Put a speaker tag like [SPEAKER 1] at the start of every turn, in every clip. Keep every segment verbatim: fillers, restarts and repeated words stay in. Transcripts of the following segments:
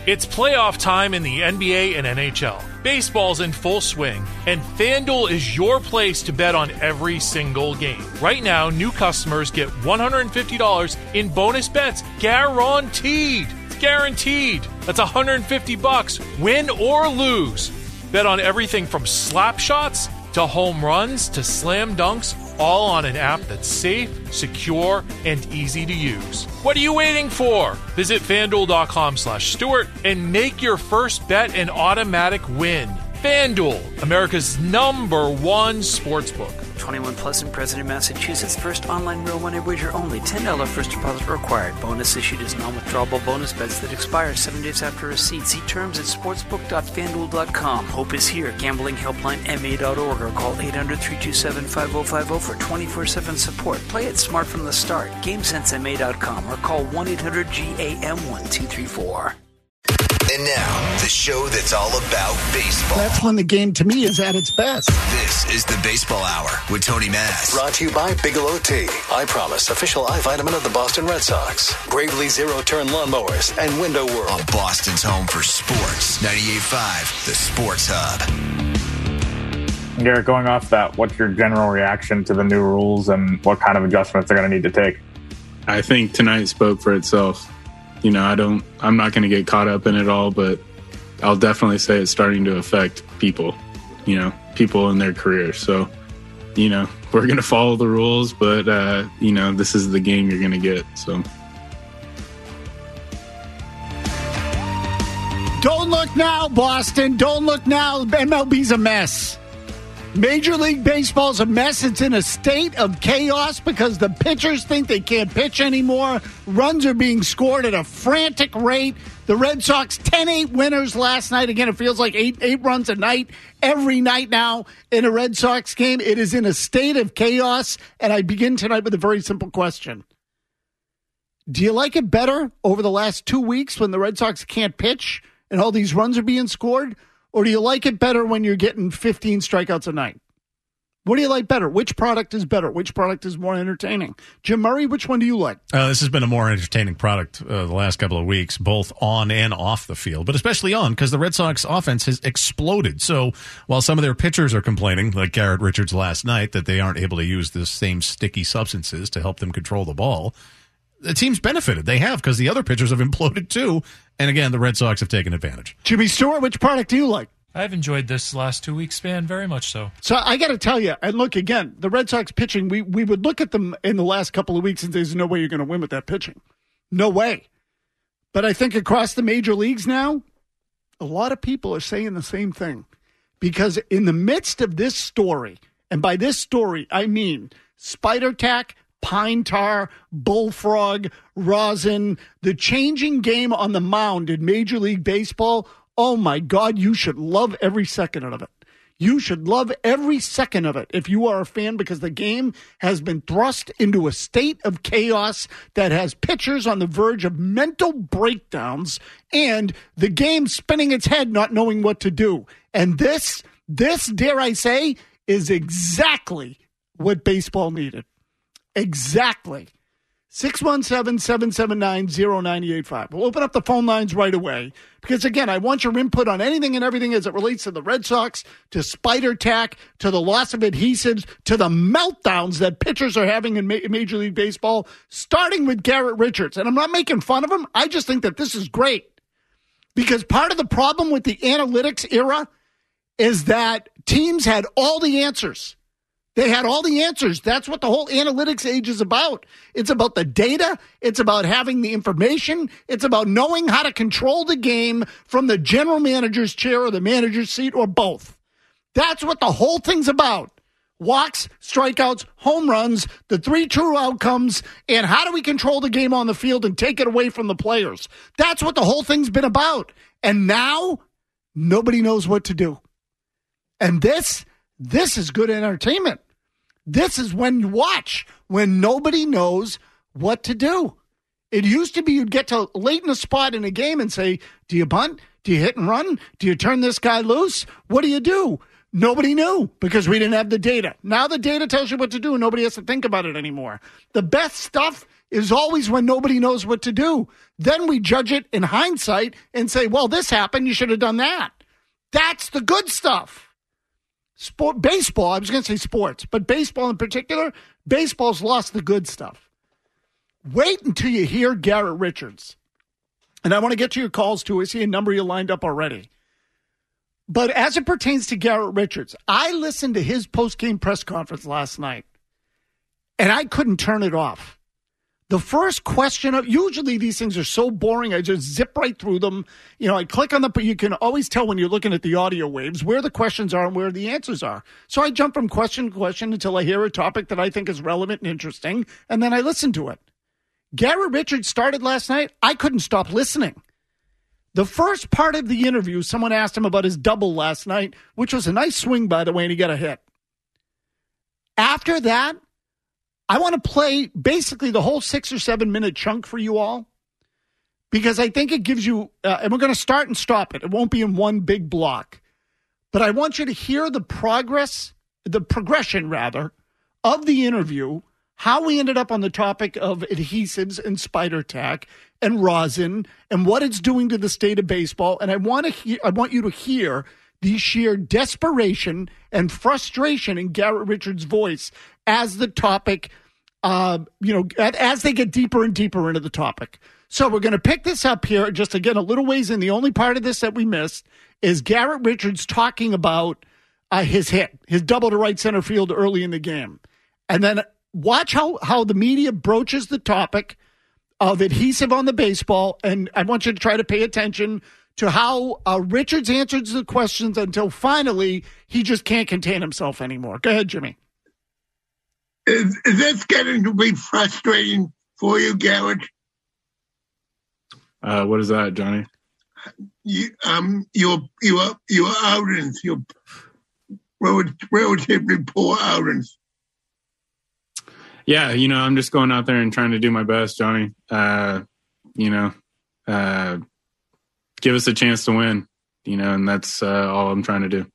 [SPEAKER 1] It's playoff time in the N B A and N H L. Baseball's in full swing, and FanDuel is your place to bet on every single game. Right now, new customers get one hundred fifty dollars in bonus bets guaranteed. It's guaranteed. That's one hundred fifty bucks, win or lose. Bet on everything from slap shots to home runs to slam dunks, all on an app that's safe, secure, and easy to use. What are you waiting for? Visit FanDuel.com slash Stewart and make your first bet an automatic win. FanDuel, America's number one sportsbook.
[SPEAKER 2] twenty-one plus and present in Massachusetts. First online real money wager only. ten dollars first deposit required. Bonus issued as non-withdrawable bonus bets that expire seven days after receipt. See terms at sportsbook dot fan duel dot com. Hope is here. Gambling helpline M A dot org or call eight hundred, three two seven, five oh five oh for twenty-four seven support. Play it smart from the start. game sense M A dot com or call one eight hundred G A M one two three four.
[SPEAKER 3] And now, the show that's all about baseball.
[SPEAKER 4] That's when the game, to me, is at its best.
[SPEAKER 3] This is the Baseball Hour with Tony Mass.
[SPEAKER 5] Brought to you by Bigelow Tea. I Promise, official eye vitamin of the Boston Red Sox. Gravely zero-turn lawnmowers and Window World.
[SPEAKER 3] On Boston's home for sports. ninety-eight point five, the Sports Hub.
[SPEAKER 6] Garrett, going off that, what's your general reaction to the new rules and what kind of adjustments they're going to need to take?
[SPEAKER 7] I think tonight spoke for itself. You know, I don't, I'm not going to get caught up in it all, but I'll definitely say it's starting to affect people, you know, people in their careers. So, you know, we're going to follow the rules, but, uh, you know, this is the game you're going to get. So.
[SPEAKER 4] Don't look now, Boston. Don't look now. M L B's a mess. Major League Baseball's a mess. It's in a state of chaos because the pitchers think they can't pitch anymore. Runs are being scored at a frantic rate. The Red Sox, ten eight winners last night. Again, it feels like eight, eight runs a night every night now in a Red Sox game. It is in a state of chaos, and I begin tonight with a very simple question. Do you like it better over the last two weeks when the Red Sox can't pitch and all these runs are being scored? Or do you like it better when you're getting fifteen strikeouts a night? What do you like better? Which product is better? Which product is more entertaining? Jim Murray, which one do you like?
[SPEAKER 8] Uh, this has been a more entertaining product uh, the last couple of weeks, both on and off the field, but especially on because the Red Sox offense has exploded. So while some of their pitchers are complaining, like Garrett Richards last night, that they aren't able to use the same sticky substances to help them control the ball, the team's benefited. They have because the other pitchers have imploded too. And again, the Red Sox have taken advantage.
[SPEAKER 4] Jimmy Stewart, which product do you like?
[SPEAKER 9] I've enjoyed this last two-week span very much so.
[SPEAKER 4] So I got to tell you, and look, again, the Red Sox pitching, we, we would look at them in the last couple of weeks and there's no way you're going to win with that pitching. No way. But I think across the major leagues now, a lot of people are saying the same thing. Because in the midst of this story, and by this story, I mean spider tack, pine tar, bullfrog, rosin, the changing game on the mound in Major League Baseball, oh my God, you should love every second of it. You should love every second of it if you are a fan because the game has been thrust into a state of chaos that has pitchers on the verge of mental breakdowns and the game spinning its head not knowing what to do. And this, this, dare I say, is exactly what baseball needed. Exactly. six one seven, seven seven nine, zero nine eight five. We'll open up the phone lines right away because, again, I want your input on anything and everything as it relates to the Red Sox, to spider tack, to the loss of adhesives, to the meltdowns that pitchers are having in Ma- Major League Baseball, starting with Garrett Richards. And I'm not making fun of him. I just think that this is great because part of the problem with the analytics era is that teams had all the answers. They had all the answers. That's what the whole analytics age is about. It's about the data. It's about having the information. It's about knowing how to control the game from the general manager's chair or the manager's seat or both. That's what the whole thing's about. Walks, strikeouts, home runs, the three true outcomes, and how do we control the game on the field and take it away from the players? That's what the whole thing's been about. And now, nobody knows what to do. And this, this is good entertainment. This is when you watch, when nobody knows what to do. It used to be you'd get to late in a spot in a game and say, do you bunt? Do you hit and run? Do you turn this guy loose? What do you do? Nobody knew because we didn't have the data. Now the data tells you what to do and nobody has to think about it anymore. The best stuff is always when nobody knows what to do. Then we judge it in hindsight and say, well, this happened. You should have done that. That's the good stuff. Sport, baseball, I was going to say sports, but baseball in particular, baseball's lost the good stuff. Wait until you hear Garrett Richards. And I want to get to your calls, too. I see a number you lined up already. But as it pertains to Garrett Richards, I listened to his post-game press conference last night, and I couldn't turn it off. The first question, of, usually these things are so boring, I just zip right through them. You know, I click on them, but you can always tell when you're looking at the audio waves where the questions are and where the answers are. So I jump from question to question until I hear a topic that I think is relevant and interesting, and then I listen to it. Garrett Richards started last night. I couldn't stop listening. The first part of the interview, someone asked him about his double last night, which was a nice swing, by the way, and he got a hit. After that, I want to play basically the whole six or seven minute chunk for you all because I think it gives you, uh, and we're going to start and stop it. It won't be in one big block, but I want you to hear the progress, the progression rather, of the interview, how we ended up on the topic of adhesives and spider tack and rosin and what it's doing to the state of baseball. And I want to hear, I want you to hear the sheer desperation and frustration in Garrett Richards' voice as the topic, uh, you know, as they get deeper and deeper into the topic. So we're going to pick this up here just again a little ways in. The only part of this that we missed is Garrett Richards talking about uh, his hit, his double to right center field early in the game. And then watch how, how the media broaches the topic of adhesive on the baseball. And I want you to try to pay attention to how uh, Richards answers the questions until finally he just can't contain himself anymore. Go ahead, Jimmy.
[SPEAKER 10] Is, is this getting to be frustrating for you, Garrett?
[SPEAKER 7] Uh, what is that, Johnny?
[SPEAKER 10] You, um, your your your outings, your relatively poor outings.
[SPEAKER 7] Yeah, you know, I'm just going out there and trying to do my best, Johnny. Uh, you know, uh, give us a chance to win, you know, and that's uh, all I'm trying to do.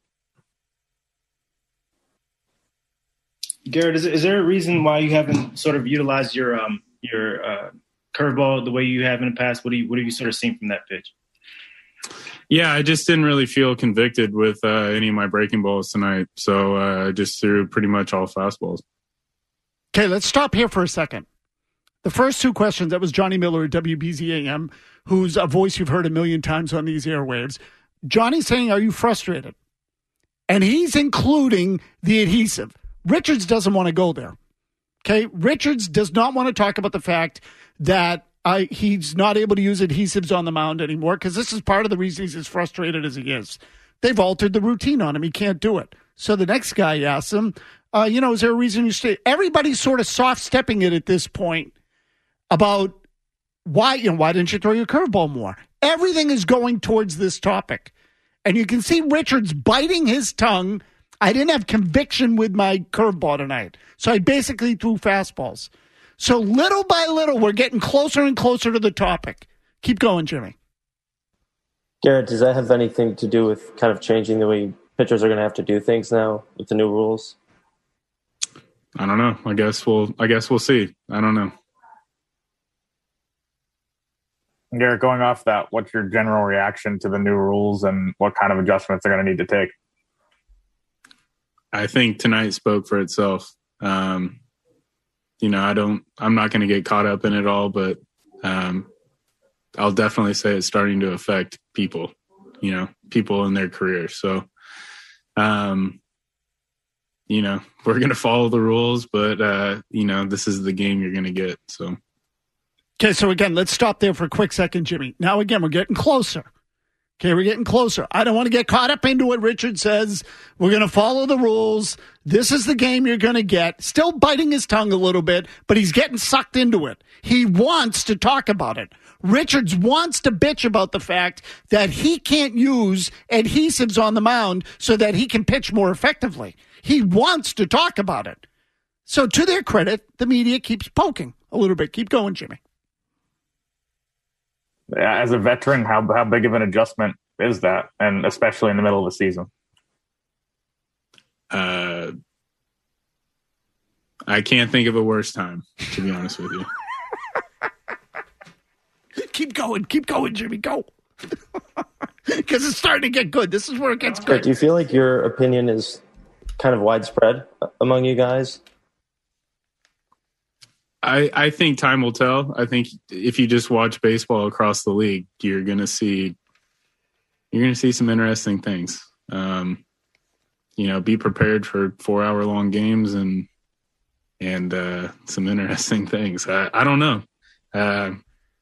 [SPEAKER 11] Garrett, is, is there a reason why you haven't sort of utilized your um, your uh, curveball the way you have in the past? What do you what have you sort of seen from that pitch?
[SPEAKER 7] Yeah, I just didn't really feel convicted with uh, any of my breaking balls tonight, so uh, I just threw pretty much all fastballs.
[SPEAKER 4] Okay, let's stop here for a second. The first two questions, that was Johnny Miller at W B Z A M, who's a voice you've heard a million times on these airwaves. Johnny's saying, are you frustrated? And he's including the adhesive. Richards doesn't want to go there. Okay, Richards does not want to talk about the fact that uh, he's not able to use adhesives on the mound anymore because this is part of the reason he's as frustrated as he is. They've altered the routine on him. He can't do it. So the next guy asks him, uh, you know, is there a reason you stay? Everybody's sort of soft-stepping it at this point about why, you know, why didn't you throw your curveball more? Everything is going towards this topic. And you can see Richards biting his tongue. I didn't have conviction with my curveball tonight. So I basically threw fastballs. So little by little, we're getting closer and closer to the topic. Keep going, Jimmy.
[SPEAKER 12] Garrett, does that have anything to do with kind of changing the way pitchers are going to have to do things now with the new rules?
[SPEAKER 7] I don't know. I guess we'll. I guess we'll see. I don't know.
[SPEAKER 6] Garrett, going off that, what's your general reaction to the new rules and what kind of adjustments they're going to need to take?
[SPEAKER 7] I think tonight spoke for itself. Um, you know, I don't. I'm not going to get caught up in it all, but um, I'll definitely say it's starting to affect people. You know, people in their careers. So. Um, you know, we're going to follow the rules, but, uh, you know, this is the game you're going to get. So,
[SPEAKER 4] okay. So again, let's stop there for a quick second, Jimmy. Now, again, we're getting closer. Okay. We're getting closer. I don't want to get caught up into what Richard says. We're going to follow the rules. This is the game you're going to get. Still biting his tongue a little bit, but he's getting sucked into it. He wants to talk about it. Richards wants to bitch about the fact that he can't use adhesives on the mound so that he can pitch more effectively. He wants to talk about it. So to their credit, the media keeps poking a little bit. Keep going, Jimmy.
[SPEAKER 6] As a veteran, how how big of an adjustment is that? And especially in the middle of the season?
[SPEAKER 7] Uh, I can't think of a worse time, to be honest with you.
[SPEAKER 4] keep going. Keep going, Jimmy. Go. Because it's starting to get good. This is where it gets good.
[SPEAKER 12] Do you feel like your opinion is kind of widespread among you guys?
[SPEAKER 7] I, I think time will tell. I think if you just watch baseball across the league, you're gonna see you're gonna see some interesting things. Um, you know, be prepared for four hour long games and and uh, some interesting things. I, I don't know. Uh,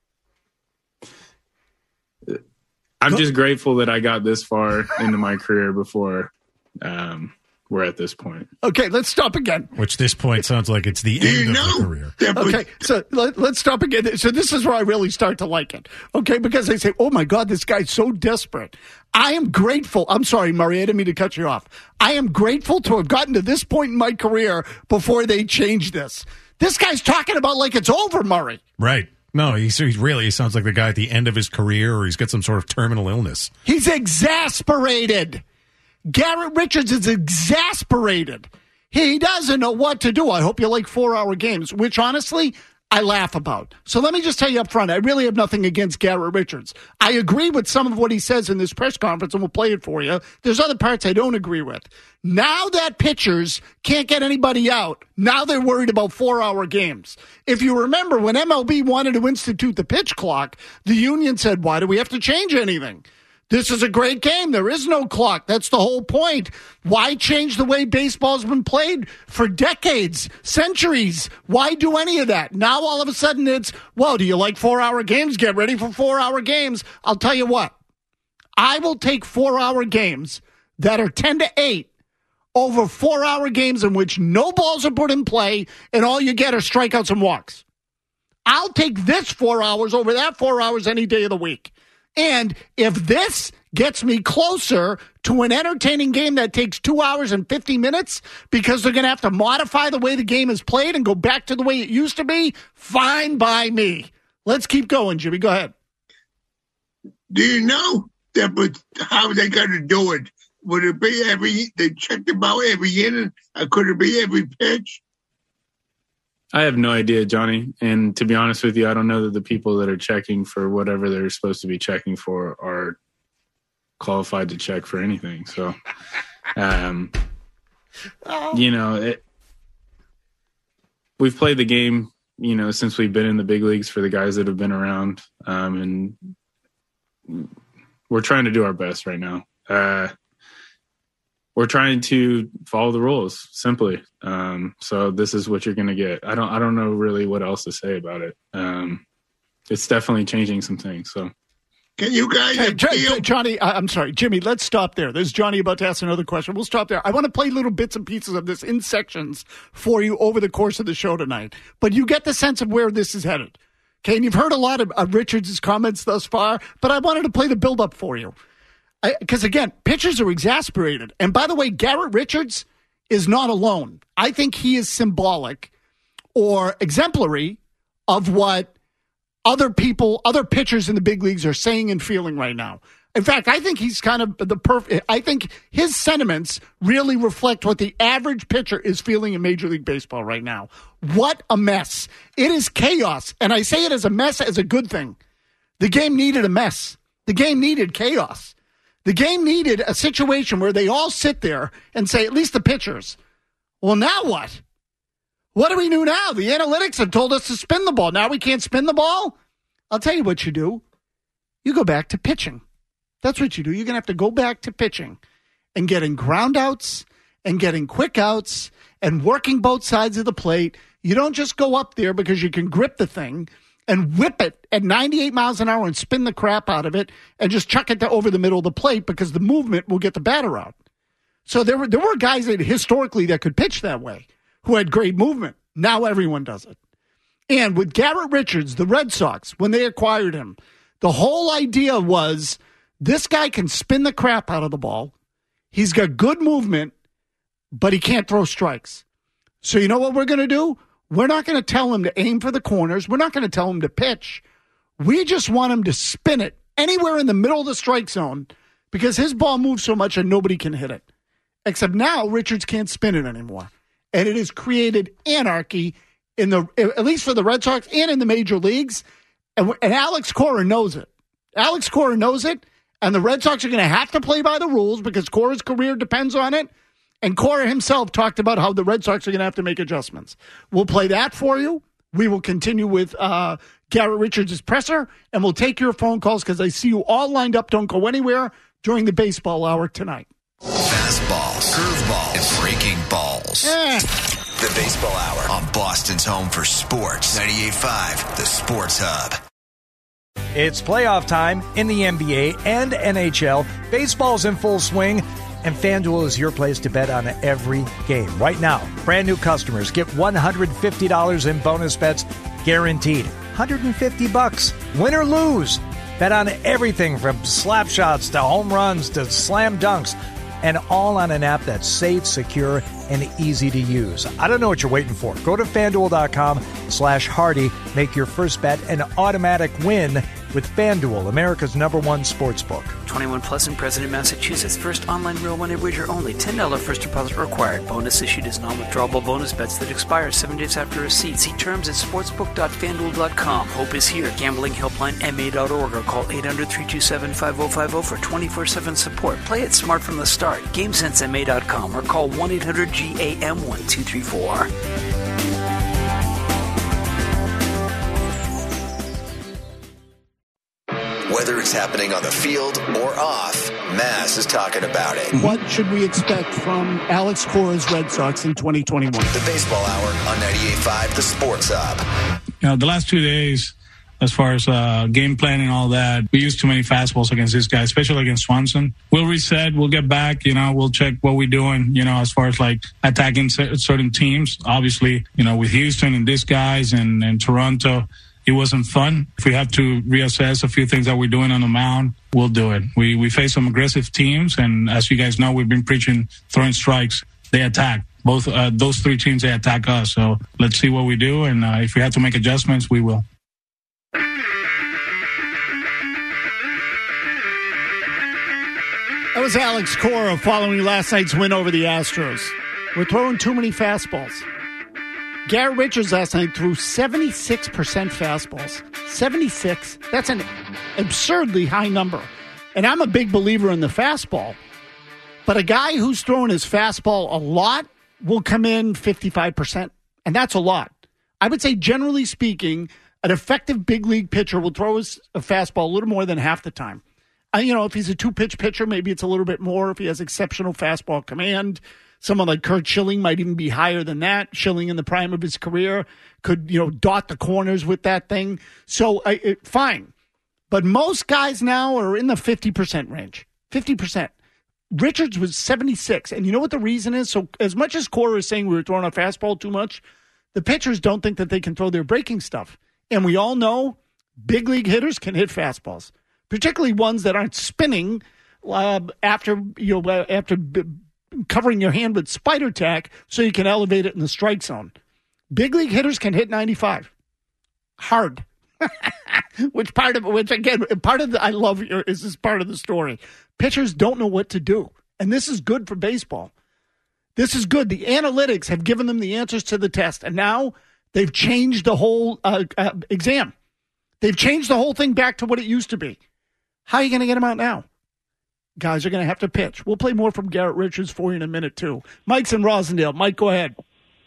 [SPEAKER 7] I'm just grateful that I got this far into my career before um, we're at this point.
[SPEAKER 4] Okay, let's stop again.
[SPEAKER 8] Which this point sounds like it's the end of the career.
[SPEAKER 4] Okay, so let, let's stop again. So this is where I really start to like it. Okay, because they say, oh my God, this guy's so desperate. I am grateful. I'm sorry, Murray, I didn't mean to cut you off. I am grateful to have gotten to this point in my career before they changed this. This guy's talking about like it's over, Murray.
[SPEAKER 8] Right. No, he's, he's really, he sounds like the guy at the end of his career, or he's got some sort of terminal illness.
[SPEAKER 4] He's exasperated. Garrett Richards is exasperated. He doesn't know what to do. I hope you like four-hour games, which honestly, I laugh about. So let me just tell you up front, I really have nothing against Garrett Richards. I agree with some of what he says in this press conference, and we'll play it for you. There's other parts I don't agree with. Now that pitchers can't get anybody out, now they're worried about four-hour games. If you remember, when M L B wanted to institute the pitch clock, the union said, why do we have to change anything? This is a great game. There is no clock. That's the whole point. Why change the way baseball's been played for decades, centuries? Why do any of that? Now all of a sudden it's, well, do you like four-hour games? Get ready for four-hour games. I'll tell you what. I will take four-hour games that are ten to eight over four-hour games in which no balls are put in play and all you get are strikeouts and walks. I'll take this four hours over that four hours any day of the week. And if this gets me closer to an entertaining game that takes two hours and fifty minutes because they're going to have to modify the way the game is played and go back to the way it used to be, fine by me. Let's keep going, Jimmy. Go ahead.
[SPEAKER 10] Do you know that, but how they got to do it? Would it be every, they check the ball every inning, or could it be every pitch?
[SPEAKER 7] I have no idea, Johnny. And to be honest with you, I don't know that the people that are checking for whatever they're supposed to be checking for are qualified to check for anything. So, um, oh. you know, it, we've played the game, you know, since we've been in the big leagues for the guys that have been around. Um, and we're trying to do our best right now. Uh, We're trying to follow the rules, simply. Um, so this is what you're going to get. I don't. I don't know really what else to say about it. Um, it's definitely changing some things. So,
[SPEAKER 10] can you guys,
[SPEAKER 4] hey, J- Johnny? I'm sorry, Jimmy. Let's stop there. There's Johnny about to ask another question. We'll stop there. I want to play little bits and pieces of this in sections for you over the course of the show tonight. But you get the sense of where this is headed. Okay, and you've heard a lot of, of Richards' comments thus far. But I wanted to play the build-up for you. Because, again, pitchers are exasperated. And, by the way, Garrett Richards is not alone. I think he is symbolic or exemplary of what other people, other pitchers in the big leagues are saying and feeling right now. In fact, I think he's kind of the perfect. I think his sentiments really reflect what the average pitcher is feeling in Major League Baseball right now. What a mess. It is chaos. And I say it as a mess as a good thing. The game needed a mess. The game needed chaos. The game needed a situation where they all sit there and say, at least the pitchers, well, now what? What do we do now? The analytics have told us to spin the ball. Now we can't spin the ball? I'll tell you what you do. You go back to pitching. That's what you do. You're going to have to go back to pitching and getting ground outs and getting quick outs and working both sides of the plate. You don't just go up there because you can grip the thing and whip it at ninety-eight miles an hour and spin the crap out of it and just chuck it to over the middle of the plate because the movement will get the batter out. So there were there were guys that historically that could pitch that way who had great movement. Now everyone does it. And with Garrett Richards, the Red Sox, when they acquired him, the whole idea was this guy can spin the crap out of the ball. He's got good movement, but he can't throw strikes. So you know what we're going to do? We're not going to tell him to aim for the corners. We're not going to tell him to pitch. We just want him to spin it anywhere in the middle of the strike zone because his ball moves so much and nobody can hit it. Except now Richards can't spin it anymore. And it has created anarchy in the, at least for the Red Sox and in the major leagues. And, and Alex Cora knows it. Alex Cora knows it, and the Red Sox are going to have to play by the rules because Cora's career depends on it. And Cora himself talked about how the Red Sox are going to have to make adjustments. We'll play that for you. We will continue with uh, Garrett Richards' presser, and we'll take your phone calls because I see you all lined up. Don't go anywhere during the baseball hour tonight.
[SPEAKER 3] Fastballs, curveballs, and breaking balls.
[SPEAKER 4] Eh.
[SPEAKER 3] The Baseball Hour on Boston's home for sports. ninety-eight point five, the Sports Hub.
[SPEAKER 13] It's playoff time in the N B A and N H L. Baseball's in full swing, and FanDuel is your place to bet on every game. Right now, brand new customers get one hundred fifty dollars in bonus bets guaranteed. one hundred fifty bucks, win or lose. Bet on everything from slap shots to home runs to slam dunks, and all on an app that's safe, secure, and easy to use. I don't know what you're waiting for. Go to FanDuel.com slash Hardy. Make your first bet an automatic win with FanDuel, America's number one sports book.
[SPEAKER 2] twenty-one plus and present in Massachusetts. First online real money wager only. ten dollars first deposit required. Bonus issued as non-withdrawable bonus bets that expire seven days after receipt. See terms at sportsbook dot fanduel dot com. Hope is here. Gambling helpline M A dot org or call eight hundred, three two seven, five oh five oh for twenty-four seven support. Play it smart from the start. game sense M A dot com or call one eight hundred G A M one two three four.
[SPEAKER 3] Whether it's happening on the field or off, Maz is talking about it.
[SPEAKER 4] What should we expect from Alex Cora's Red Sox in twenty twenty-one?
[SPEAKER 3] The Baseball Hour on ninety-eight point five, the Sports Hub.
[SPEAKER 14] You know, the last two days, as far as uh, game plan and all that, we used too many fastballs against this guy, especially against Swanson. We'll reset. We'll get back. You know, we'll check what we're doing, you know, as far as like attacking certain teams. Obviously, you know, with Houston and these guys and, and Toronto, it wasn't fun. If we have to reassess a few things that we're doing on the mound, we'll do it. We we face some aggressive teams, and as you guys know, we've been preaching throwing strikes. They attack. Both uh, those three teams, they attack us. So let's see what we do, and uh, if we have to make adjustments, we will.
[SPEAKER 4] That was Alex Cora following last night's win over the Astros. We're throwing too many fastballs. Garrett Richards last night threw seventy-six percent fastballs. seventy-six. That's an absurdly high number. And I'm a big believer in the fastball. But a guy who's throwing his fastball a lot will come in fifty-five percent. And that's a lot. I would say, generally speaking, an effective big league pitcher will throw his a fastball a little more than half the time. Uh, you know, if he's a two-pitch pitcher, maybe it's a little bit more. If he has exceptional fastball command, someone like Kurt Schilling might even be higher than that. Schilling in the prime of his career could, you know, dot the corners with that thing. So, I, it, fine. But most guys now are in the fifty percent range. fifty percent. Richards was seventy-six. And you know what the reason is? So, as much as Cora is saying we were throwing our fastball too much, the pitchers don't think that they can throw their breaking stuff. And we all know big league hitters can hit fastballs, particularly ones that aren't spinning uh, after, you know, after b- covering your hand with spider tack so you can elevate it in the strike zone. Big league hitters can hit ninety-five. Hard. which part of which again, part of the, I love your, is this part of the story. Pitchers don't know what to do. And this is good for baseball. This is good. The analytics have given them the answers to the test. And now they've changed the whole uh, uh, exam. They've changed the whole thing back to what it used to be. How are you going to get them out now? Guys are going to have to pitch. We'll play more from Garrett Richards for you in a minute, too. Mike's in Rosendale. Mike, go ahead.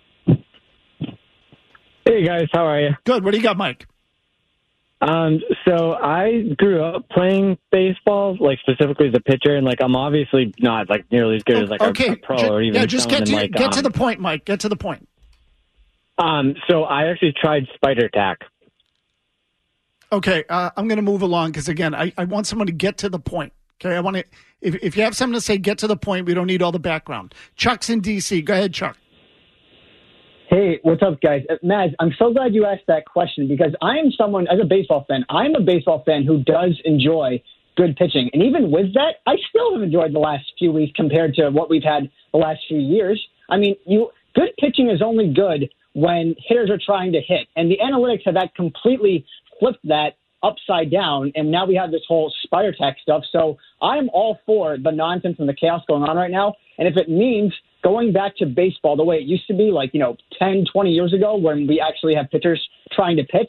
[SPEAKER 15] Hey, guys. How are you?
[SPEAKER 4] Good. What do you got, Mike?
[SPEAKER 15] Um, so I grew up playing baseball, like specifically as a pitcher, and like I'm obviously not like nearly as good as like
[SPEAKER 4] okay.
[SPEAKER 15] a, a pro
[SPEAKER 4] just,
[SPEAKER 15] or even
[SPEAKER 4] yeah, just get to,
[SPEAKER 15] like,
[SPEAKER 4] get
[SPEAKER 15] um,
[SPEAKER 4] to the point, Mike. Get to the point.
[SPEAKER 15] Um, so I actually tried spider tack.
[SPEAKER 4] Okay, uh, I'm going to move along because again, I, I want someone to get to the point. Okay, I want to. If if you have something to say, get to the point. We don't need all the background. Chuck's in D C. Go ahead, Chuck.
[SPEAKER 16] Hey, what's up, guys? Uh, Maz, I'm so glad you asked that question because I am someone, as a baseball fan, I'm a baseball fan who does enjoy good pitching. And even with that, I still have enjoyed the last few weeks compared to what we've had the last few years. I mean, you good pitching is only good when hitters are trying to hit. And the analytics have that completely flipped that upside down. And now we have this whole spider tack stuff. So I'm all for the nonsense and the chaos going on right now. And if it means going back to baseball the way it used to be, like, you know, ten, twenty years ago when we actually have pitchers trying to pitch,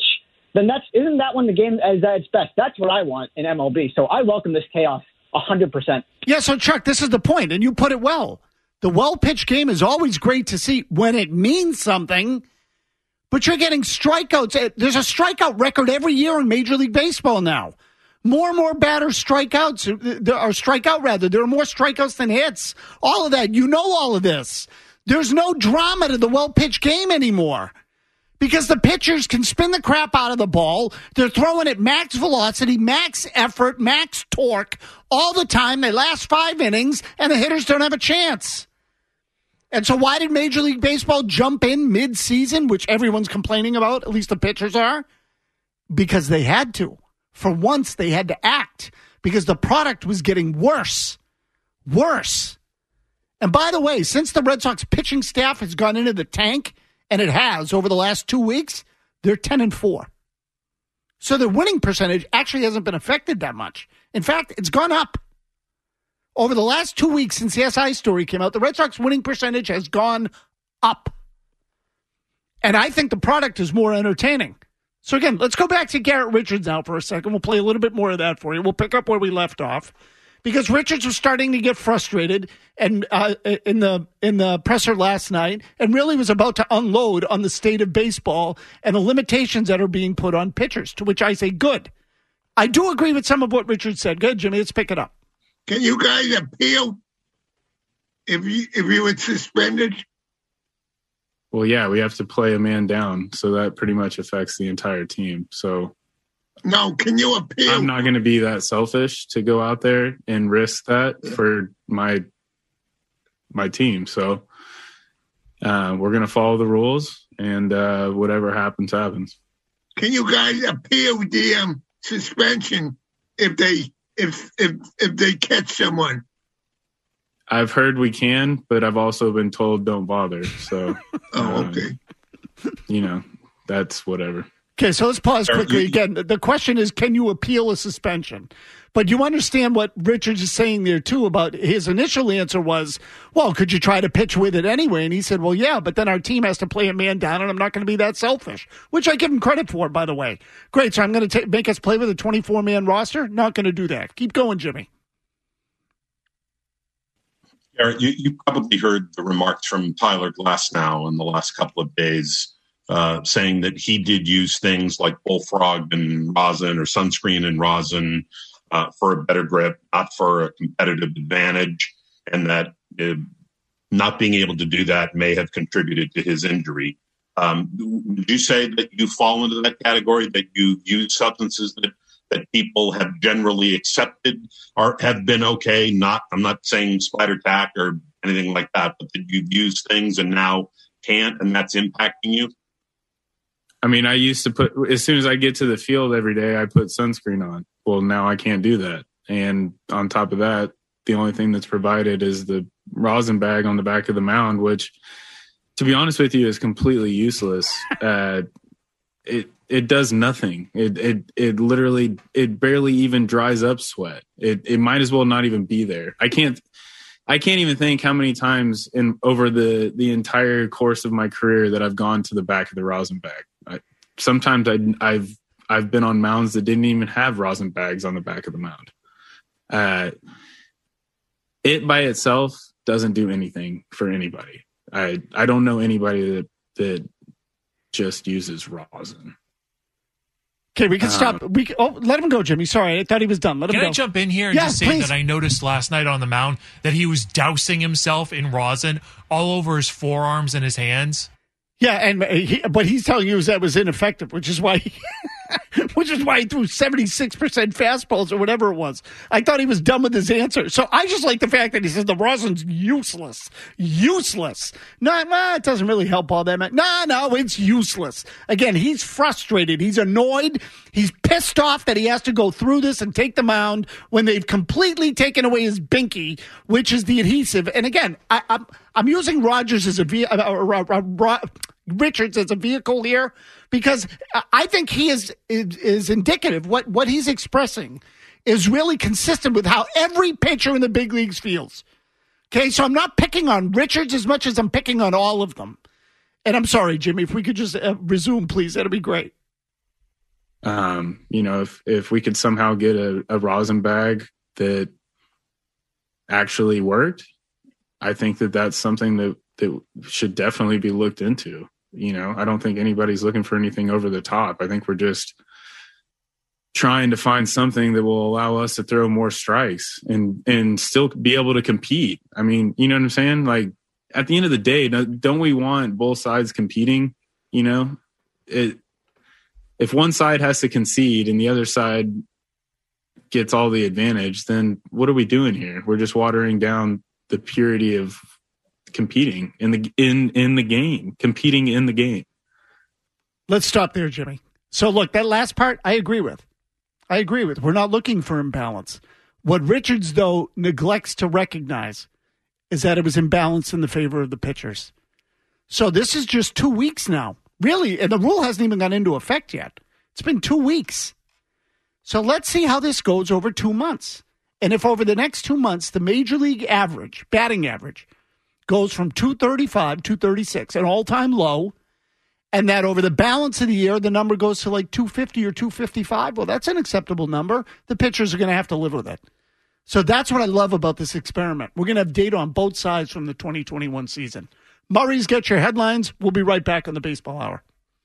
[SPEAKER 16] then that's isn't that when the game is at its best? That's what I want in M L B. So I welcome this chaos one hundred percent.
[SPEAKER 4] Yeah, so Chuck, this is the point, and you put it well. The well-pitched game is always great to see when it means something, but you're getting strikeouts. There's a strikeout record every year in Major League Baseball now. More and more batters strikeouts, there are strikeout rather. There are more strikeouts than hits. All of that. You know all of this. There's no drama to the well-pitched game anymore because the pitchers can spin the crap out of the ball. They're throwing at max velocity, max effort, max torque all the time. They last five innings, and the hitters don't have a chance. And so why did Major League Baseball jump in mid-season, which everyone's complaining about, at least the pitchers are? Because they had to. For once, they had to act because the product was getting worse. Worse. And by the way, since the Red Sox pitching staff has gone into the tank, and it has over the last two weeks, they're ten and four. So their winning percentage actually hasn't been affected that much. In fact, it's gone up. Over the last two weeks since the S I story came out, the Red Sox winning percentage has gone up. And I think the product is more entertaining. So again, let's go back to Garrett Richards now for a second. We'll play a little bit more of that for you. We'll pick up where we left off. Because Richards was starting to get frustrated and uh, in the in the presser last night and really was about to unload on the state of baseball and the limitations that are being put on pitchers, to which I say good. I do agree with some of what Richards said. Good, Jimmy, let's pick it up.
[SPEAKER 10] Can you guys appeal if you if you were suspended?
[SPEAKER 7] Well, yeah, we have to play a man down, so that pretty much affects the entire team. So,
[SPEAKER 10] no, can you appeal?
[SPEAKER 7] I'm not going to be that selfish to go out there and risk that for my my team. So, uh, we're going to follow the rules, and uh, whatever happens, happens.
[SPEAKER 10] Can you guys appeal the um, suspension if they if if if they catch someone?
[SPEAKER 7] I've heard we can, but I've also been told don't bother. So,
[SPEAKER 10] oh, okay.
[SPEAKER 7] Um, you know, that's whatever.
[SPEAKER 4] Okay, so let's pause quickly again. The question is, can you appeal a suspension? But you understand what Richards is saying there, too, about his initial answer was, well, could you try to pitch with it anyway? And he said, well, yeah, but then our team has to play a man down, and I'm not going to be that selfish, which I give him credit for, by the way. Great, so I'm going to make us play with a twenty-four man roster? Not going to do that. Keep going, Jimmy.
[SPEAKER 17] Garrett, you, you probably heard the remarks from Tyler Glasnow in the last couple of days uh, saying that he did use things like bullfrog and rosin or sunscreen and rosin uh, for a better grip, not for a competitive advantage, and that uh, not being able to do that may have contributed to his injury. Um, would you say that you fall into that category, that you use substances that that people have generally accepted or have been okay? Not, I'm not saying spider tack or anything like that, but that you've used things and now can't, and that's impacting you?
[SPEAKER 7] I mean, I used to put, as soon as I get to the field every day, I put sunscreen on. Well, now I can't do that. And on top of that, the only thing that's provided is the rosin bag on the back of the mound, which, to be honest with you, is completely useless. uh, it, It does nothing. It it it literally it barely even dries up sweat. It it might as well not even be there. I can't I can't even think how many times in over the the entire course of my career that I've gone to the back of the rosin bag. I, sometimes I I've I've been on mounds that didn't even have rosin bags on the back of the mound. Uh, it by itself doesn't do anything for anybody. I I don't know anybody that that just uses rosin.
[SPEAKER 4] Okay, we can stop. We can, oh, let him go, Jimmy. Sorry, I thought he was done. Let him
[SPEAKER 9] Can
[SPEAKER 4] go.
[SPEAKER 9] I jump in here and
[SPEAKER 4] yes,
[SPEAKER 9] just say
[SPEAKER 4] please.
[SPEAKER 9] that I noticed last night on the mound that he was dousing himself in rosin all over his forearms and his hands?
[SPEAKER 4] Yeah, and he, but he's telling you that was ineffective, which is why he, which is why he threw seventy-six percent fastballs or whatever it was. I thought he was done with his answer. So I just like the fact that he says the rosin's useless. Useless. No, no, it doesn't really help all that much. No, no, it's useless. Again, he's frustrated. He's annoyed. He's pissed off that he has to go through this and take the mound when they've completely taken away his binky, which is the adhesive. And again, I, I'm I'm using Rogers as a ve- uh, uh, uh, uh, Richards as a vehicle here because I think he is is, is indicative. What what he's expressing is really consistent with how every pitcher in the big leagues feels. Okay, so I'm not picking on Richards as much as I'm picking on all of them. And I'm sorry, Jimmy, if we could just uh, resume, please, that'd be great.
[SPEAKER 7] Um, you know, if if we could somehow get a, a rosin bag that actually worked, I think that that's something that that should definitely be looked into. You know, I don't think anybody's looking for anything over the top. I think we're just trying to find something that will allow us to throw more strikes and and still be able to compete. I mean, you know what I'm saying? Like, at the end of the day, don't we want both sides competing? You know, it, if one side has to concede and the other side gets all the advantage, then what are we doing here? We're just watering down the purity of competing in the in in the game, competing in the game.
[SPEAKER 4] Let's stop there, Jimmy. So look, that last part, I agree with. I agree with. We're not looking for imbalance. What Richards, though, neglects to recognize is that it was imbalance in the favor of the pitchers. So this is just two weeks now. Really, and the rule hasn't even gone into effect yet. It's been two weeks. So let's see how this goes over two months. And if over the next two months, the major league average, batting average, goes from two thirty-five, two thirty-six, an all-time low, and that over the balance of the year, the number goes to like two fifty or two fifty-five. Well, that's an acceptable number. The pitchers are going to have to live with it. So that's what I love about this experiment. We're going to have data on both sides from the twenty twenty-one season. Murray's Get Your Headlines. We'll be right back on the Baseball Hour.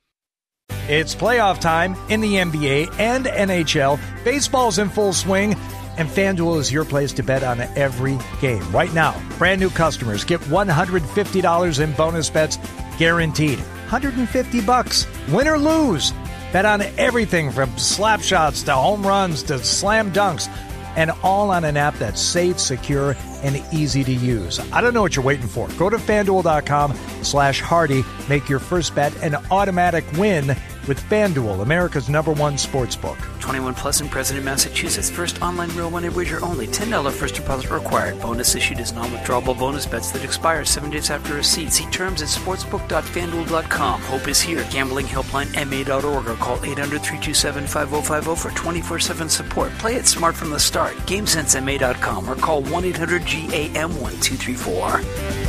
[SPEAKER 13] It's playoff time in the N B A and N H L. Baseball's in full swing, and FanDuel is your place to bet on every game. Right now, brand new customers get one hundred fifty dollars in bonus bets guaranteed. one hundred fifty bucks, win or lose. Bet on everything from slap shots to home runs to slam dunks, and all on an app that's safe, secure, and easy to use. I don't know what you're waiting for. Go to FanDuel.com slash Hardy. Make your first bet an automatic win with FanDuel, America's number one sports book.
[SPEAKER 2] twenty-one plus in President, Massachusetts. First online real money wager only. ten dollars first deposit required. Bonus issued as non-withdrawable bonus bets that expire seven days after receipt. See terms at sportsbook dot fan duel dot com. Hope is here. Gambling helpline M A dot org or call eight hundred, three two seven, five oh five oh for twenty-four seven support. Play it smart from the start. game sense M A dot com or call one eight hundred G A M one two three four.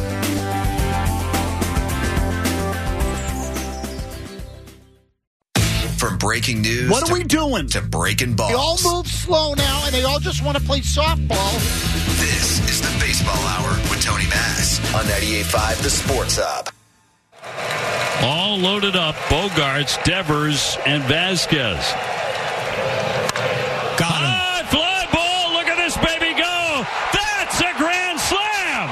[SPEAKER 3] From breaking news
[SPEAKER 4] What are
[SPEAKER 3] to,
[SPEAKER 4] we doing?
[SPEAKER 3] to breaking balls.
[SPEAKER 4] They all move slow now, and they all just want to play softball.
[SPEAKER 3] This is the Baseball Hour with Tony Mass on ninety-eight point five The Sports Hub.
[SPEAKER 18] All loaded up, Bogarts, Devers, and Vasquez.
[SPEAKER 19] Got him.
[SPEAKER 18] High fly ball, look at this baby go. That's a grand slam.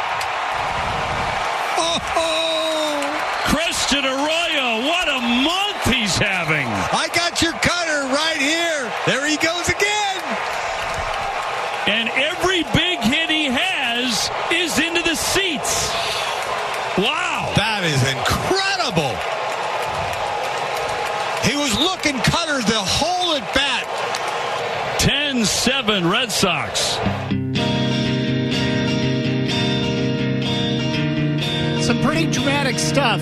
[SPEAKER 19] Oh, oh.
[SPEAKER 18] Christian Arroyo, what a month he's having.
[SPEAKER 19] I got your cutter right here. There he goes again.
[SPEAKER 18] And every big hit he has is into the seats. Wow.
[SPEAKER 19] That is incredible. He was looking cutter the whole at bat.
[SPEAKER 18] ten seven Red Sox.
[SPEAKER 4] Some pretty dramatic stuff.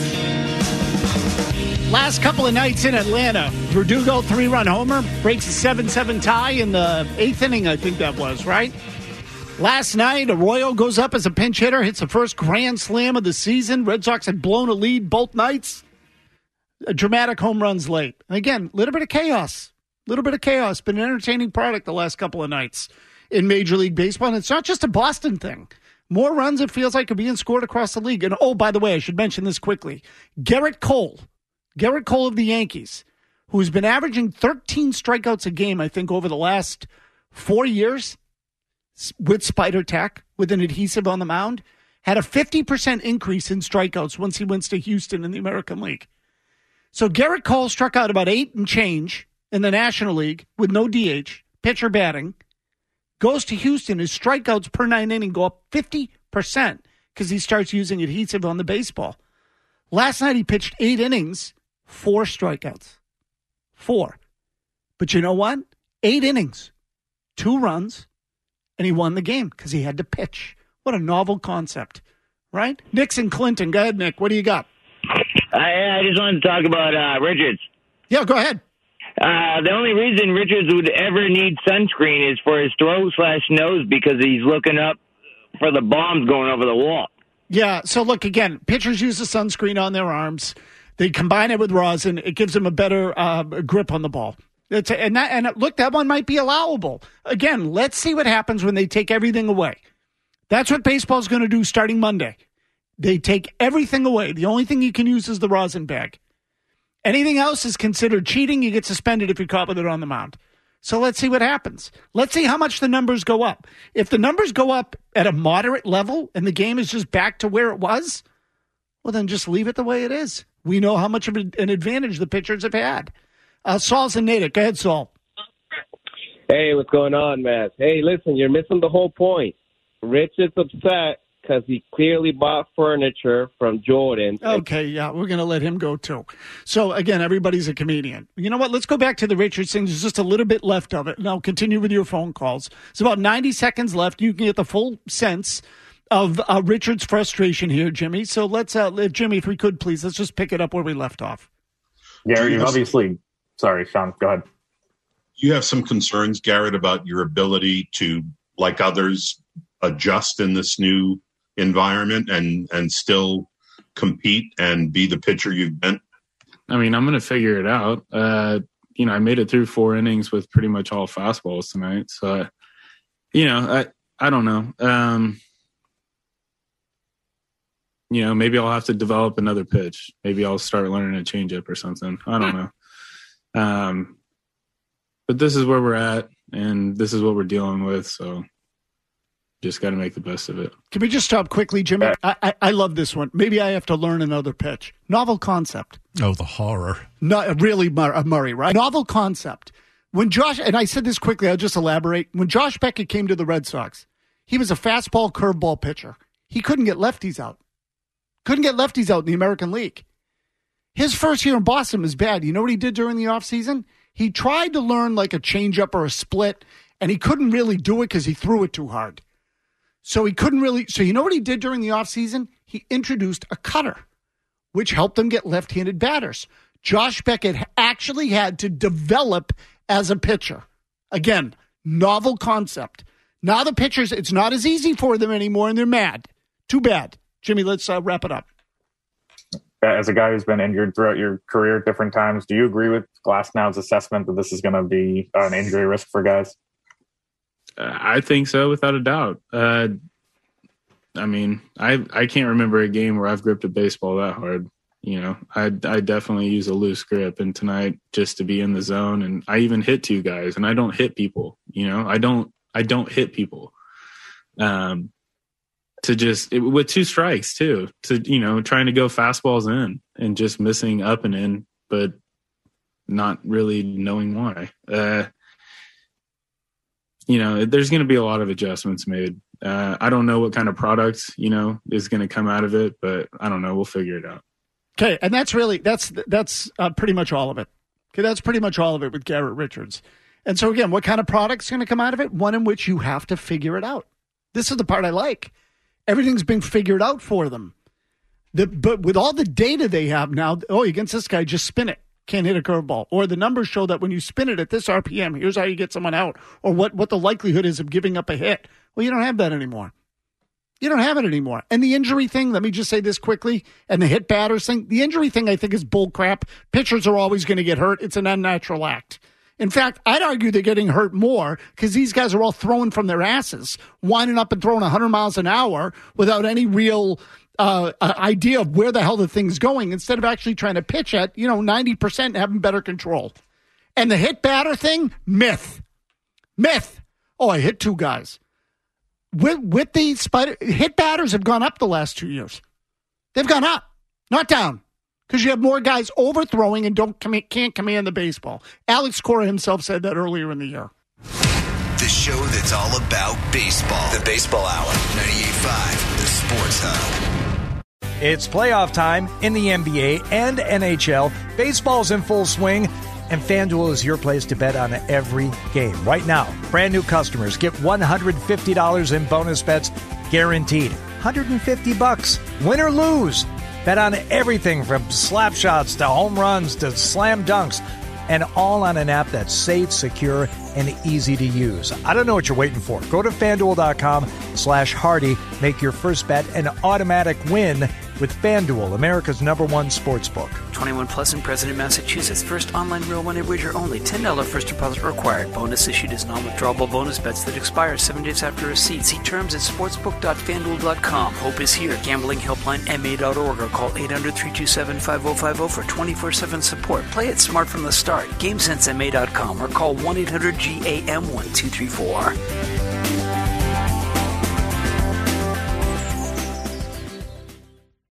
[SPEAKER 4] Last couple of nights in Atlanta, Verdugo three-run homer, breaks a seven seven tie in the eighth inning, I think that was, right? Last night, Arroyo goes up as a pinch hitter, hits the first grand slam of the season. Red Sox had blown a lead both nights. A dramatic home runs late. And again, a little bit of chaos. A little bit of chaos. Been an entertaining product the last couple of nights in Major League Baseball. And it's not just a Boston thing. More runs, it feels like, are being scored across the league. And, oh, by the way, I should mention this quickly. Garrett Cole, Garrett Cole of the Yankees, who's been averaging thirteen strikeouts a game, I think, over the last four years with Spider Tack, with an adhesive on the mound, had a fifty percent increase in strikeouts once he went to Houston in the American League. So Garrett Cole struck out about eight and change in the National League with no D H, pitcher batting, goes to Houston, his strikeouts per nine inning go up fifty percent because he starts using adhesive on the baseball. Last night he pitched eight innings, four strikeouts. Four. But you know what? Eight innings, two runs, and he won the game because he had to pitch. What a novel concept, right? Nixon Clinton. Go ahead, Nick. What do you got?
[SPEAKER 20] I, I just wanted to talk about uh, Richards.
[SPEAKER 4] Yeah, go ahead.
[SPEAKER 20] Uh, the only reason Richards would ever need sunscreen is for his throat slash nose because he's looking up for the bombs going over the wall.
[SPEAKER 4] Yeah, so look, again, pitchers use the sunscreen on their arms. They combine it with rosin. It gives them a better uh, grip on the ball. It's a, and, that, and look, that one might be allowable. Again, let's see what happens when they take everything away. That's what baseball's going to do starting Monday. They take everything away. The only thing you can use is the rosin bag. Anything else is considered cheating. You get suspended if you're caught with it on the mound. So let's see what happens. Let's see how much the numbers go up. If the numbers go up at a moderate level and the game is just back to where it was, well, then just leave it the way it is. We know how much of an advantage the pitchers have had. Uh, Saul's in Natick. Go ahead, Saul.
[SPEAKER 21] Hey, what's going on, man? Hey, listen, you're missing the whole point. Rich is upset because he clearly bought furniture from Jordan.
[SPEAKER 4] Okay, yeah, we're going to let him go too. So, again, everybody's a comedian. You know what? Let's go back to the Richards thing. There's just a little bit left of it. Now, continue with your phone calls. It's about ninety seconds left. You can get the full sense of uh, Richards' frustration here, Jimmy. So, let's, uh, Jimmy, if we could, please, let's just pick it up where we left off.
[SPEAKER 6] Gary, you've obviously... Sorry, Sean, go ahead.
[SPEAKER 17] You have some concerns, Garrett, about your ability to, like others, adjust in this new environment and and still compete and be the pitcher you've been?
[SPEAKER 7] I mean, I'm going to figure it out. Uh, you know, I made it through four innings with pretty much all fastballs tonight. So, you know, I, I don't know. Um, you know, maybe I'll have to develop another pitch. Maybe I'll start learning a changeup or something. I don't know. Um, but this is where we're at, and this is what we're dealing with. So just got to make the best of it.
[SPEAKER 4] Can we just stop quickly, Jimmy? I, I, I love this one. Maybe I have to learn another pitch. Novel concept.
[SPEAKER 8] Oh, the horror.
[SPEAKER 4] Not really, Mur- Murray, right? Novel concept. When Josh, and I said this quickly, I'll just elaborate. When Josh Beckett came to the Red Sox, he was a fastball curveball pitcher. He couldn't get lefties out. Couldn't get lefties out in the American League. His first year in Boston was bad. You know what he did during the offseason? He tried to learn like a changeup or a split, and he couldn't really do it because he threw it too hard. So he couldn't really. So you know what he did during the offseason? He introduced a cutter, which helped him get left-handed batters. Josh Beckett actually had to develop as a pitcher. Again, novel concept. Now the pitchers, it's not as easy for them anymore, and they're mad. Too bad. Jimmy, let's uh, wrap it up.
[SPEAKER 6] As a guy who's been injured throughout your career at different times, do you agree with Glasnow's assessment that this is going to be an injury risk for guys?
[SPEAKER 7] Uh, I think so, without a doubt. Uh, I mean, I I can't remember a game where I've gripped a baseball that hard. You know, I I definitely use a loose grip, and tonight just to be in the zone, and I even hit two guys, and I don't hit people. You know, I don't I don't hit people. Um, to just it, with two strikes too, to you know, trying to go fastballs in and just missing up and in, but not really knowing why. Uh, you know, there's going to be a lot of adjustments made. Uh, I don't know what kind of product, you know, is going to come out of it, but I don't know. We'll figure it out.
[SPEAKER 4] Okay. And that's really, that's, that's uh, pretty much all of it. Okay. That's pretty much all of it with Garrett Richards. And so again, what kind of product's going to come out of it? One in which you have to figure it out. This is the part I like. Everything's been figured out for them. The, but with all the data they have now, oh, against this guy, just spin it. Can't hit a curveball. Or the numbers show that when you spin it at this R P M, here's how you get someone out. Or what, what the likelihood is of giving up a hit. Well, you don't have that anymore. You don't have it anymore. And the injury thing, let me just say this quickly, and the hit batters thing, the injury thing I think is bull crap. Pitchers are always going to get hurt. It's an unnatural act. In fact, I'd argue they're getting hurt more because these guys are all throwing from their asses, winding up and throwing one hundred miles an hour without any real uh, idea of where the hell the thing's going, instead of actually trying to pitch at, you know, ninety percent and having better control. And the hit batter thing, myth. Myth. Oh, I hit two guys. With, with the spider, hit batters have gone up the last two years. They've gone up, not down. Because you have more guys overthrowing and don't com- can't command the baseball. Alex Cora himself said that earlier in the year.
[SPEAKER 3] The show that's all about baseball. The Baseball Hour. ninety-eight point five, The Sports Hub.
[SPEAKER 13] It's playoff time in the N B A and N H L. Baseball's in full swing, and FanDuel is your place to bet on every game. Right now, brand new customers get one hundred fifty dollars in bonus bets guaranteed. one hundred fifty bucks, win or lose. Bet on everything from slap shots to home runs to slam dunks, and all on an app that's safe, secure, and easy to use. I don't know what you're waiting for. Go to FanDuel.com slash Hardy. Make your first bet an automatic win with FanDuel, America's number one sportsbook.
[SPEAKER 2] twenty-one plus and present in Massachusetts. First online real money wager only. ten dollars first deposit required. Bonus issued as non-withdrawable bonus bets that expire seven days after receipt. See terms at sportsbook dot fan duel dot com. Hope is here. Gambling helpline M A dot org or call eight hundred, three two seven, five oh five oh for twenty-four seven support. Play it smart from the start. GameSense M A dot com or call one eight hundred G A M one two three four.